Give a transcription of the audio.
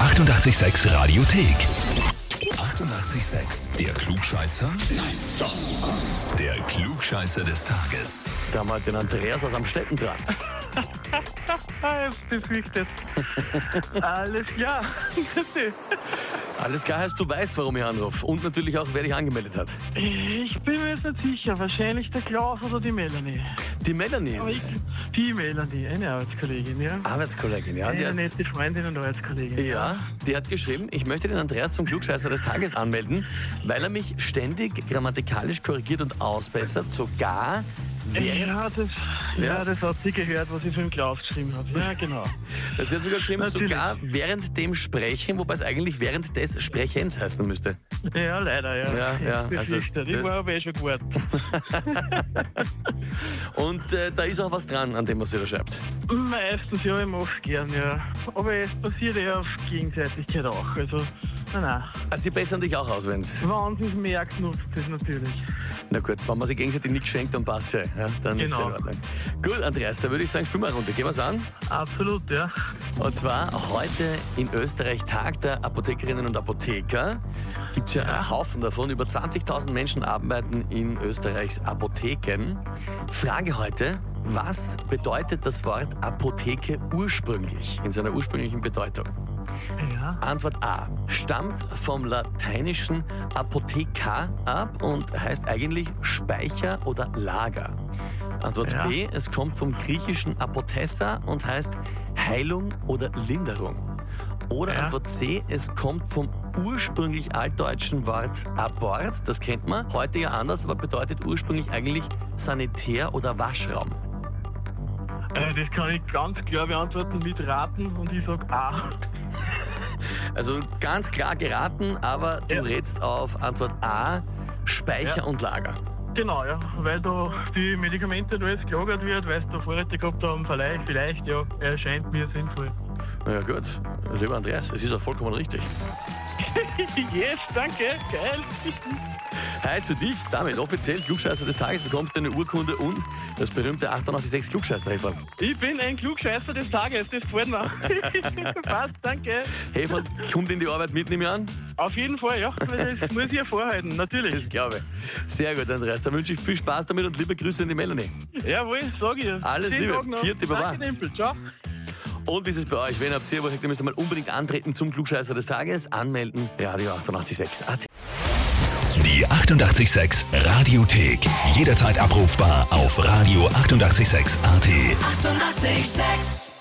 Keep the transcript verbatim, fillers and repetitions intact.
achtundachtzig Komma sechs Radiothek. achtundachtzig Komma sechs. Der Klugscheißer? Nein, doch. Der Klugscheißer des Tages. Da haben wir den Andreas aus Amstetten dran. Jetzt befürchtet. Alles klar. Alles klar heißt, du weißt, warum ich anrufe. Und natürlich auch, wer dich angemeldet hat. Ich bin mir jetzt nicht sicher. Wahrscheinlich der Klaus oder die Melanie. Die Melanie Aber ist ich, die Melanie, eine Arbeitskollegin, ja. Arbeitskollegin, ja. Die Eine hat, nette Freundin und Arbeitskollegin. ja, die hat geschrieben, ich möchte den Andreas zum Klugscheißer des Tages anmelden, weil er mich ständig grammatikalisch korrigiert und ausbessert, sogar während... Ja, das, Ja. ja, das hat sie gehört, was ich für den Klaus geschrieben habe. Ja, genau. Das hat sogar geschrieben, Natürlich. sogar während dem Sprechen, wobei es eigentlich während des Sprechens heißen müsste. Ja, leider, ja. Ja, ja, Ich also befürchtet. das- Ich war aber eh schon gewartet. Und äh, da ist auch was dran, an dem, was sie da schreibt. Meistens, ja, ich mach's gern, ja. Aber es passiert ja auf Gegenseitigkeit auch. Also, nein, nein. Also sie bessern dich auch aus, wenn's... Wenn sie es merkt, nutzt es natürlich. Na gut, wenn man sich gegenseitig nichts schenkt, dann passt's ja. ja dann ist es Genau. in Ordnung. Gut, Andreas, da würde ich sagen, spielen wir eine Runde. Gehen wir's an? Absolut, ja. Und zwar heute in Österreich Tag der Apothekerinnen und Apotheker. Gibt es ja einen Haufen davon. Über zwanzigtausend Menschen arbeiten in Österreichs Apotheken. Frage heute, was bedeutet das Wort Apotheke ursprünglich, in seiner ursprünglichen Bedeutung? Ja. Antwort A. Stammt vom lateinischen Apotheca ab und heißt eigentlich Speicher oder Lager. Antwort Ja. B. Es kommt vom griechischen Apothessa und heißt Heilung oder Linderung. Oder Ja. Antwort C. Es kommt vom ursprünglich altdeutschen Wort Abort. Das kennt man. Heute ja anders, aber bedeutet ursprünglich eigentlich Sanitär- oder Waschraum. Äh, das kann ich ganz klar beantworten mit Raten und ich sag A. Also ganz klar geraten, aber du Ja. rätst auf Antwort A, Speicher Ja. und Lager. Genau, ja. Weil da die Medikamente da jetzt gelagert wird, weil sie da Vorräte gehabt haben, vielleicht, vielleicht, ja, erscheint mir sinnvoll. Na ja gut, lieber Andreas, es ist auch vollkommen richtig. Yes, danke, geil. Heißt für dich damit offiziell Klugscheißer des Tages, bekommst du eine Urkunde und das berühmte achtundachtzig Komma sechs Klugscheißer-Häferl. Ich bin ein Klugscheißer des Tages, das freut mich. Passt, danke. Häferl kommt in die Arbeit mit, nehme ich an. Auf jeden Fall, ja. Das muss ich hervorhalten, natürlich. Das glaube ich. Sehr gut, Andreas. Dann wünsche ich viel Spaß damit und liebe Grüße an die Melanie. Jawohl, sag ich. Alles Schönen Liebe. Tag noch. Vierte Baba. Danke, Tempel. Ciao. Und wie ist es bei euch? Wenn ihr habt ihr überlegt, ihr müsst mal unbedingt antreten zum Klugscheißer des Tages. Anmelden, Radio achtundachtzig Komma sechs A T. Die achtundachtzig Komma sechs Radiothek. Jederzeit abrufbar auf Radio achtundachtzig Komma sechs A T. achtundachtzig Komma sechs